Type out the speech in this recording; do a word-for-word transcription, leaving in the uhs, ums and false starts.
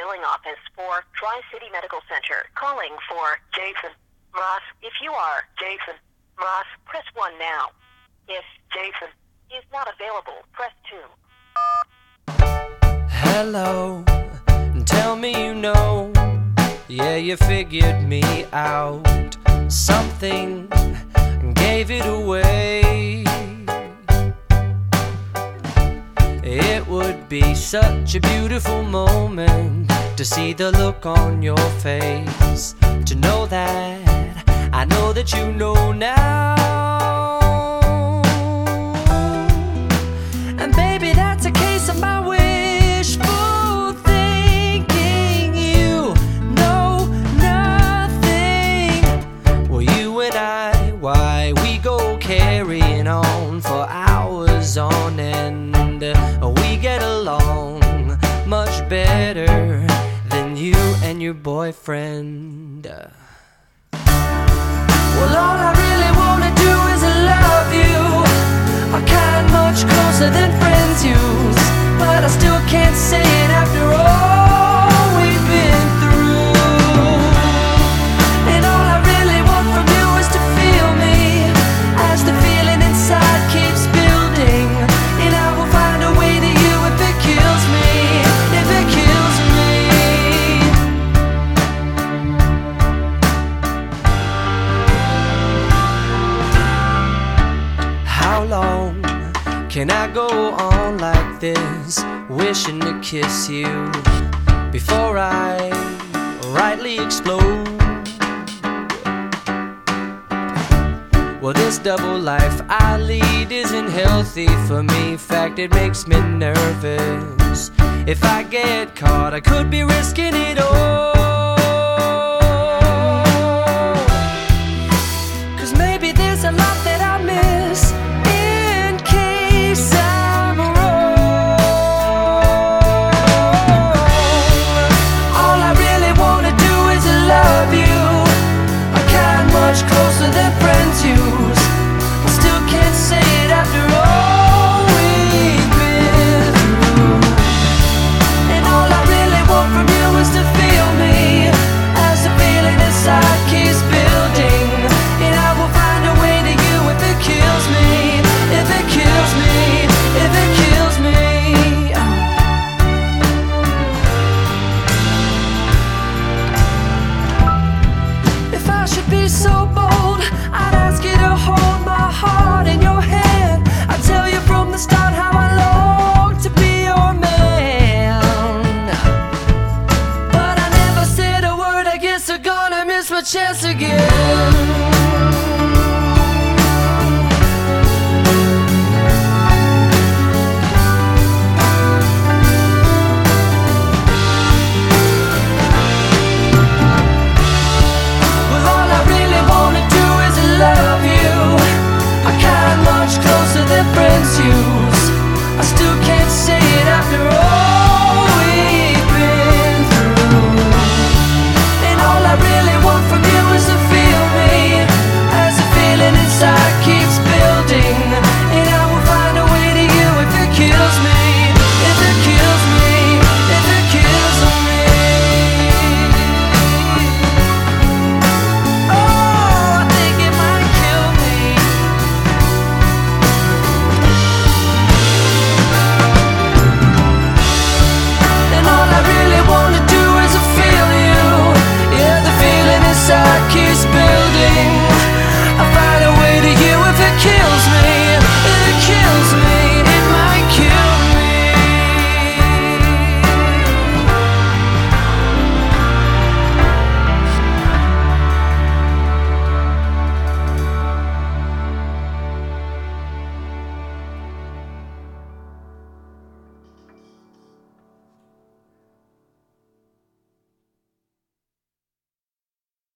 billing office for Tri-City Medical Center. Calling for Jason Ross. If you are Jason Ross, press one now. If Jason is not available, press two. Hello, tell me you know. Yeah, you figured me out. Something gave it away. It would be such a beautiful moment to see the look on your face, to know that I know that you know now. And baby, that's a case of my wishful thinking. You know nothing. Well, you and I, why we go carrying on for hours on end. We get along much better than you and your boyfriend. Well, all I really wanna do is love you, a kind much closer than friends use, but I still can't say it after all we've been through. And all I really want from you is to feel me, as the feeling inside keeps building. And I will find a way to you if it kills me, if it kills me. How long can I go on like this, wishing to kiss you before I rightly explode? Well, this double life I lead isn't healthy for me. Fact, it makes me nervous. If I get caught, I could be risking it all. Cause maybe there's a lot that I miss in case I'm wrong. All I really wanna do is love you, a kind much closer than friends use. I still can't say it after all we've been through. And all I really want from you is to feel me, as the feeling inside keeps building. And I will find a way to you if it kills me, if it kills me, if it kills me. If I should be so bold, I'd ask you to hold my heart in your hand. I'd tell you from the start how I long to be your man. But I never said a word, I guess I'm gonna miss my chance again.